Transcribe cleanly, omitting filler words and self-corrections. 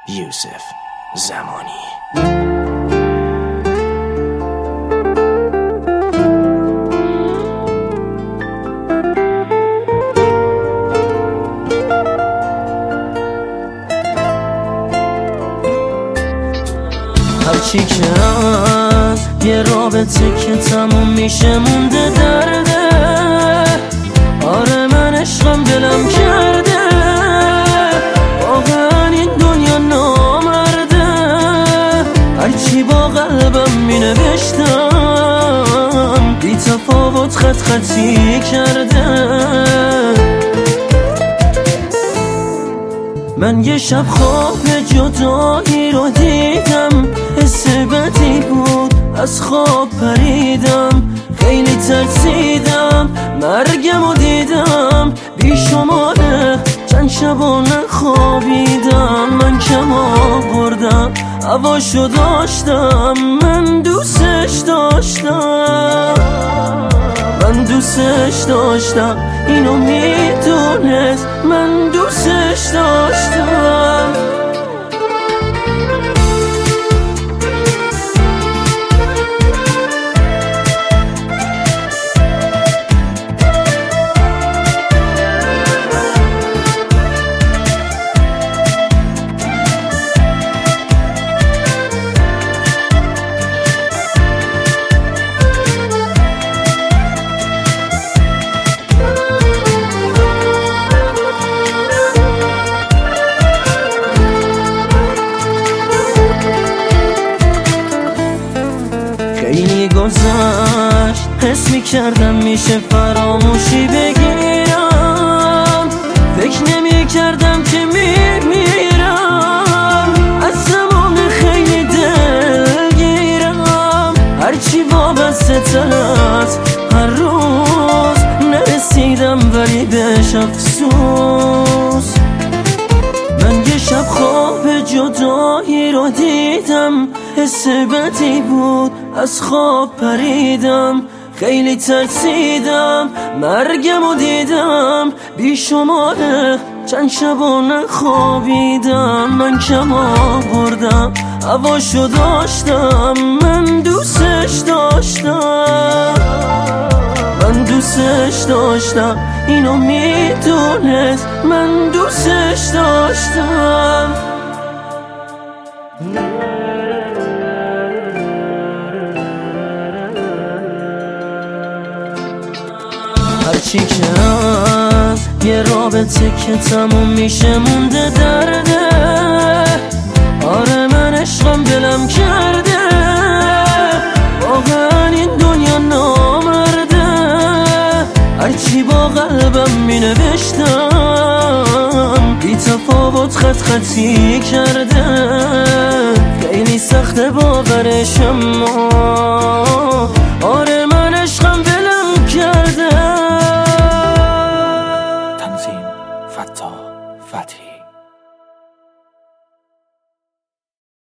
یوسف زمانی. هرچی که از یه رابطه که تموم میشه مونده درده. آره من عشقم دلم کرده، واقعا این دنیا نامرده. هرچی با قلبم مینوشتم بی تفاوت خط خطی کرده. من یه شب خواب جدایی رو دیدم، حس بدی بود از خواب پریدم. خیلی ترسیدم مرگم رو دیدم، بی شماره چند شبا نخوابیدم. من کم آوردم هواشو داشتم، من دوستش داشتم، من دوستش داشتم. اینو میدونست من دوستش داشتم. خیلی گذشت حس میکردم میشه فراموشی بگیرم، فکر نمیکردم که میمیرم. از زمان خیلی دلگیرم، هرچی وابسته تر از هر روز نرسیدم ولی بهش افسوس. من یه شب خواب جدایی رو دیدم، حس بدی بود از خواب پریدم. خیلی ترسیدم مرگم رو دیدم، بی شماره چند شبا نخوابیدم. من کم آوردم هواشو داشتم، من دوستش داشتم، من دوستش داشتم. اینو میدونست من دوستش داشتم. هرچی که از یه رابطه که تموم میشه مونده درده. آره من عشقم دلم کرده، واقعا این دنیا نامرده. هرچی با قلبم مینوشتم بی تفاوت خط خطی کرده. خیلی سخته باورش اما